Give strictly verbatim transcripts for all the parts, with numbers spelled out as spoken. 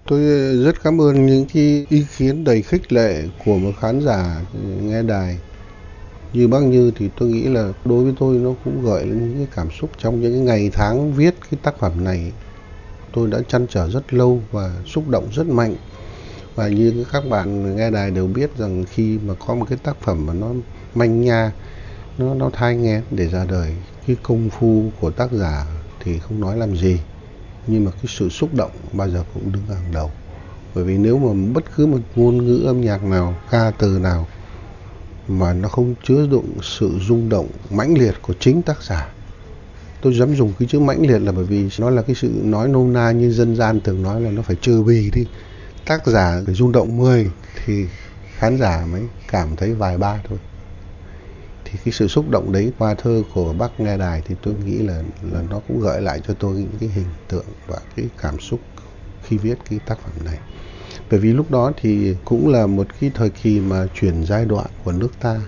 Tôi rất cảm ơn những cái ý kiến đầy khích lệ của một khán giả nghe đài. Như bác Như thì tôi nghĩ là đối với tôi nó cũng gợi lên những cái cảm xúc trong những cái ngày tháng viết cái tác phẩm này. Tôi đã trăn trở rất lâu và xúc động rất mạnh. Và như các bạn nghe đài đều biết rằng khi mà có một cái tác phẩm mà nó manh nha, nó nó thai nghén để ra đời, cái công phu của tác giả thì không nói làm gì, nhưng mà cái sự xúc động bao giờ cũng đứng hàng đầu. Bởi vì nếu mà bất cứ một ngôn ngữ âm nhạc nào, ca từ nào mà nó không chứa đựng sự rung động mãnh liệt của chính tác giả, tôi dám dùng cái chữ mãnh liệt là bởi vì nó là cái sự nói nôm na như dân gian thường nói là nó phải trừ bì đi. Tác giả phải rung động mười thì khán giả mới cảm thấy vài ba thôi. Thì cái sự xúc động đấy qua thơ của bác nghe đài thì tôi nghĩ là là nó cũng gợi lại cho tôi những cái hình tượng và cái cảm xúc khi viết cái tác phẩm này. Bởi vì lúc đó thì cũng là một cái thời kỳ mà chuyển giai đoạn của nước ta.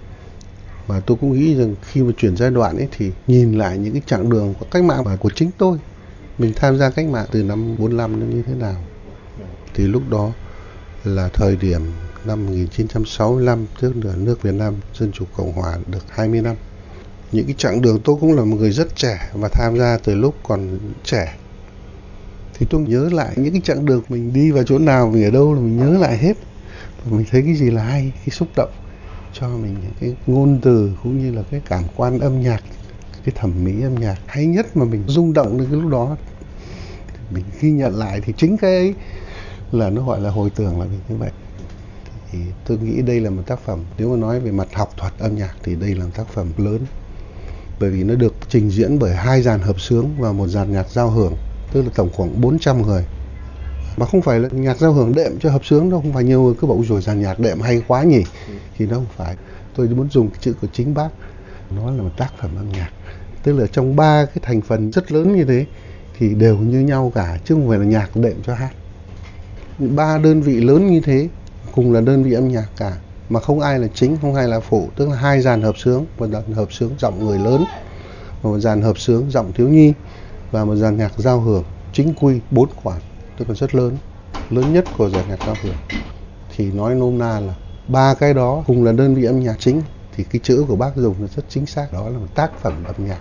Và tôi cũng nghĩ rằng khi mà chuyển giai đoạn ấy thì nhìn lại những cái chặng đường của cách mạng và của chính tôi. Mình tham gia cách mạng từ năm bốn lăm nó như thế nào. Thì lúc đó là thời điểm năm một nghìn chín trăm sáu mươi lăm, tức là nước Việt Nam Dân Chủ Cộng Hòa được hai mươi năm. Những cái chặng đường tôi cũng là một người rất trẻ và tham gia từ lúc còn trẻ. Thì tôi nhớ lại những cái chặng đường mình đi vào chỗ nào, mình ở đâu là mình nhớ lại hết. Và mình thấy cái gì là hay, cái xúc động cho mình những cái ngôn từ cũng như là cái cảm quan âm nhạc, cái thẩm mỹ âm nhạc hay nhất mà mình rung động đến cái lúc đó. Mình ghi nhận lại thì chính cái ấy là nó gọi là hồi tưởng lại mình như vậy. Thì tôi nghĩ đây là một tác phẩm, nếu mà nói về mặt học thuật âm nhạc thì đây là một tác phẩm lớn. Bởi vì nó được trình diễn bởi hai dàn hợp xướng và một dàn nhạc giao hưởng, tức là tổng khoảng bốn trăm người. Mà không phải là nhạc giao hưởng đệm cho hợp xướng đâu, không phải nhiều người cứ bảo rồi dàn nhạc đệm hay quá nhỉ. Ừ. Thì nó không phải. Tôi muốn dùng cái chữ của chính bác, nó là một tác phẩm âm nhạc. Tức là trong ba cái thành phần rất lớn như thế thì đều như nhau cả, chứ không phải là nhạc đệm cho hát. Ba đơn vị lớn như thế cùng là đơn vị âm nhạc cả, mà không ai là chính, không ai là phụ, tức là hai dàn hợp xướng, một dàn hợp xướng giọng người lớn, một dàn hợp xướng giọng thiếu nhi và một dàn nhạc giao hưởng chính quy bốn quản, tức là rất lớn, lớn nhất của dàn nhạc giao hưởng. Thì nói nôm na là ba cái đó cùng là đơn vị âm nhạc chính, thì cái chữ của bác dùng là rất chính xác, đó là một tác phẩm âm nhạc.